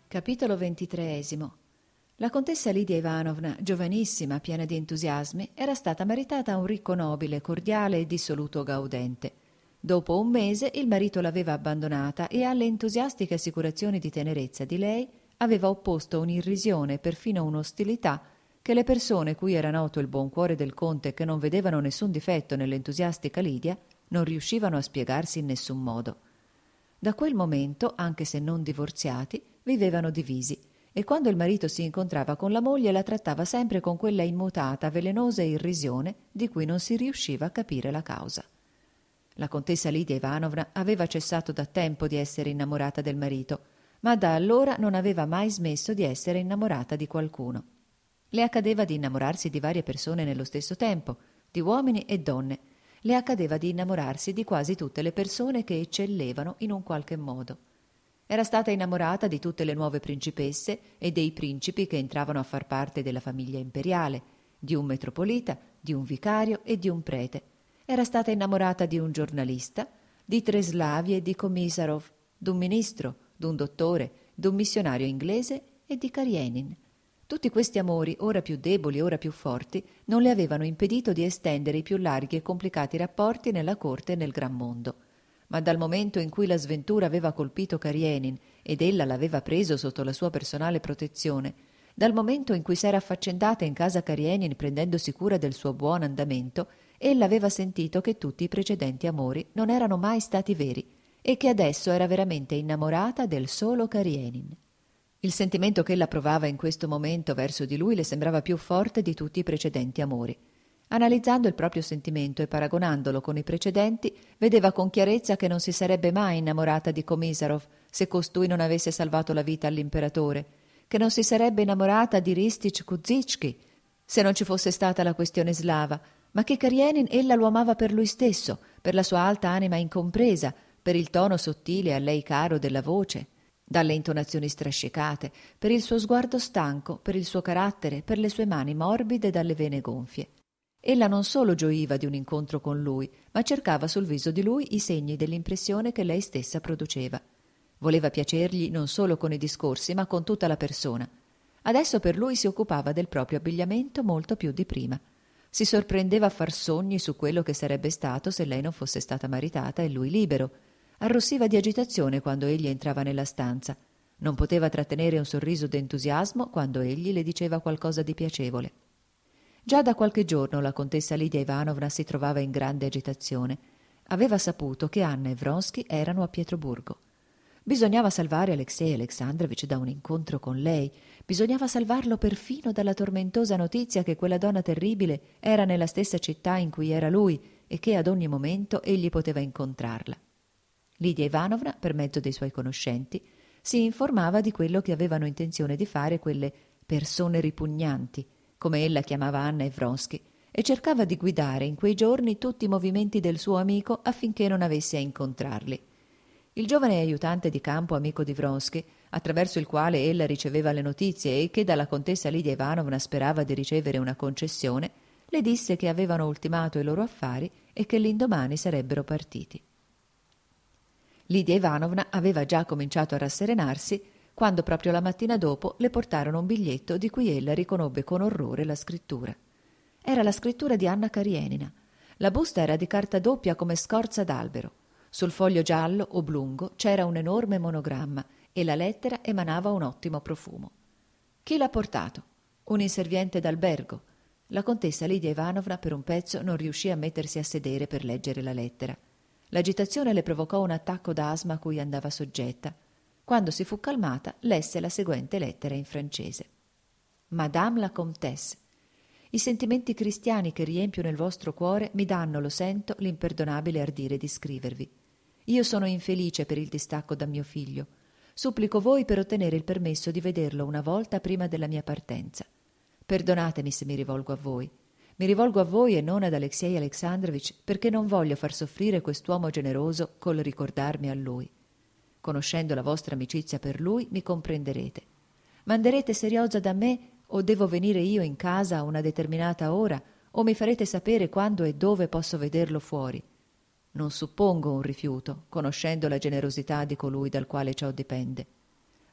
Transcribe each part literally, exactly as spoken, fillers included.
Capitolo ventitreesimo. La contessa Lidia Ivanovna, giovanissima, piena di entusiasmi, era stata maritata a un ricco nobile, cordiale e dissoluto gaudente. Dopo un mese il marito l'aveva abbandonata e alle entusiastiche assicurazioni di tenerezza di lei aveva opposto un'irrisione e perfino un'ostilità che le persone cui era noto il buon cuore del conte e che non vedevano nessun difetto nell'entusiastica Lidia non riuscivano a spiegarsi in nessun modo. Da quel momento, anche se non divorziati, vivevano divisi e quando il marito si incontrava con la moglie la trattava sempre con quella immutata, velenosa irrisione di cui non si riusciva a capire la causa. La contessa Lidia Ivanovna aveva cessato da tempo di essere innamorata del marito, ma da allora non aveva mai smesso di essere innamorata di qualcuno. Le accadeva di innamorarsi di varie persone nello stesso tempo, di uomini e donne. Le accadeva di innamorarsi di quasi tutte le persone che eccellevano in un qualche modo. Era stata innamorata di tutte le nuove principesse e dei principi che entravano a far parte della famiglia imperiale, di un metropolita, di un vicario e di un prete. Era stata innamorata di un giornalista, di Treslavi e di Komisarov, d'un ministro, d'un dottore, d'un missionario inglese e di Karenin. Tutti questi amori, ora più deboli, ora più forti, non le avevano impedito di estendere i più larghi e complicati rapporti nella corte e nel gran mondo. Ma dal momento in cui la sventura aveva colpito Karenin ed ella l'aveva preso sotto la sua personale protezione, dal momento in cui s'era affaccendata in casa Karenin prendendosi cura del suo buon andamento, ella aveva sentito che tutti i precedenti amori non erano mai stati veri e che adesso era veramente innamorata del solo Karenin. Il sentimento che ella provava in questo momento verso di lui le sembrava più forte di tutti i precedenti amori. Analizzando il proprio sentimento e paragonandolo con i precedenti, vedeva con chiarezza che non si sarebbe mai innamorata di Komisarov se costui non avesse salvato la vita all'imperatore, che non si sarebbe innamorata di Ristich Kuzicki se non ci fosse stata la questione slava, ma che Karenin ella lo amava per lui stesso, per la sua alta anima incompresa, per il tono sottile a lei caro della voce, dalle intonazioni strascicate, per il suo sguardo stanco, per il suo carattere, per le sue mani morbide dalle vene gonfie. Ella non solo gioiva di un incontro con lui, ma cercava sul viso di lui i segni dell'impressione che lei stessa produceva. Voleva piacergli non solo con i discorsi, ma con tutta la persona. Adesso per lui si occupava del proprio abbigliamento molto più di prima. Si sorprendeva a far sogni su quello che sarebbe stato se lei non fosse stata maritata e lui libero. Arrossiva di agitazione quando egli entrava nella stanza. Non poteva trattenere un sorriso d'entusiasmo quando egli le diceva qualcosa di piacevole. Già da qualche giorno la contessa Lidia Ivanovna si trovava in grande agitazione. Aveva saputo che Anna e Vronsky erano a Pietroburgo. Bisognava salvare Alexei Alexandrovich da un incontro con lei. Bisognava salvarlo perfino dalla tormentosa notizia che quella donna terribile era nella stessa città in cui era lui e che ad ogni momento egli poteva incontrarla. Lidia Ivanovna, per mezzo dei suoi conoscenti, si informava di quello che avevano intenzione di fare quelle persone ripugnanti, come ella chiamava Anna e Vronsky, e cercava di guidare in quei giorni tutti i movimenti del suo amico affinché non avesse a incontrarli. Il giovane aiutante di campo amico di Vronsky, attraverso il quale ella riceveva le notizie e che dalla contessa Lidia Ivanovna sperava di ricevere una concessione, le disse che avevano ultimato i loro affari e che l'indomani sarebbero partiti. Lidia Ivanovna aveva già cominciato a rasserenarsi quando proprio la mattina dopo le portarono un biglietto di cui ella riconobbe con orrore la scrittura. Era la scrittura di Anna Karenina. La busta era di carta doppia come scorza d'albero. Sul foglio giallo oblungo c'era un enorme monogramma e la lettera emanava un ottimo profumo. Chi l'ha portato? Un inserviente d'albergo. La contessa Lidia Ivanovna per un pezzo non riuscì a mettersi a sedere per leggere la lettera. L'agitazione le provocò un attacco d'asma a cui andava soggetta. Quando si fu calmata, lesse la seguente lettera in francese. Madame la Comtesse, i sentimenti cristiani che riempiono il vostro cuore mi danno, lo sento, l'imperdonabile ardire di scrivervi. Io sono infelice per il distacco da mio figlio. Supplico voi per ottenere il permesso di vederlo una volta prima della mia partenza. Perdonatemi se mi rivolgo a voi. Mi rivolgo a voi e non ad Alexei Alexandrovich perché non voglio far soffrire quest'uomo generoso col ricordarmi a lui. Conoscendo la vostra amicizia per lui, mi comprenderete. Manderete Seriozza da me o devo venire io in casa a una determinata ora o mi farete sapere quando e dove posso vederlo fuori. Non suppongo un rifiuto, conoscendo la generosità di colui dal quale ciò dipende.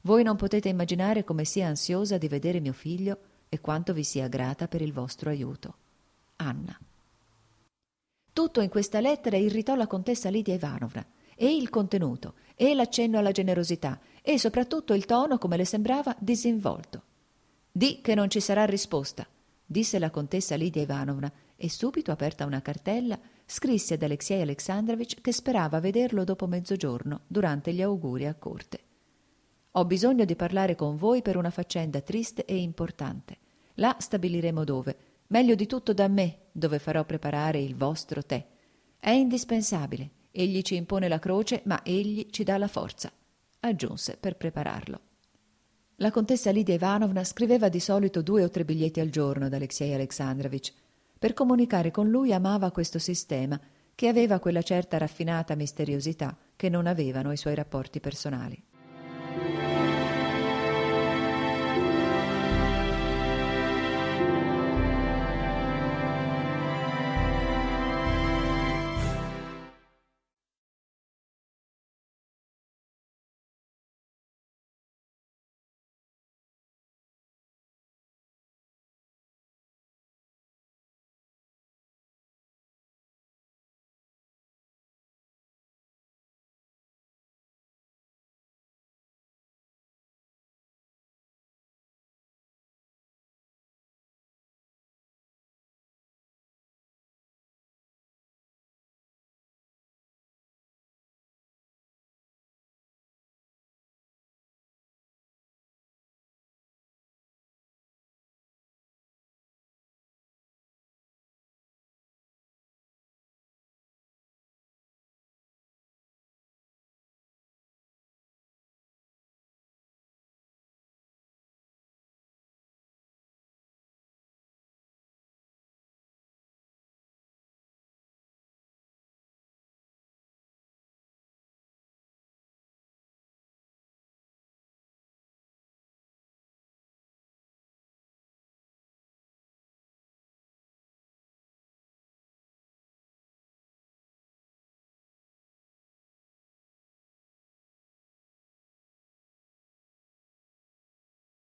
Voi non potete immaginare come sia ansiosa di vedere mio figlio e quanto vi sia grata per il vostro aiuto. Anna. Tutto in questa lettera irritò la contessa Lidia Ivanovna, e il contenuto, e l'accenno alla generosità, e soprattutto il tono, come le sembrava, disinvolto. «Di che non ci sarà risposta», disse la contessa Lidia Ivanovna, e subito, aperta una cartella, scrisse ad Alexei Alexandrovich che sperava vederlo dopo mezzogiorno durante gli auguri a corte. «Ho bisogno di parlare con voi per una faccenda triste e importante. Là stabiliremo dove, meglio di tutto da me, dove farò preparare il vostro tè. È indispensabile. Egli ci impone la croce, ma egli ci dà la forza», aggiunse per prepararlo. La contessa Lidia Ivanovna scriveva di solito due o tre biglietti al giorno ad Alexei Alexandrovich. Per comunicare con lui amava questo sistema, che aveva quella certa raffinata misteriosità che non avevano i suoi rapporti personali.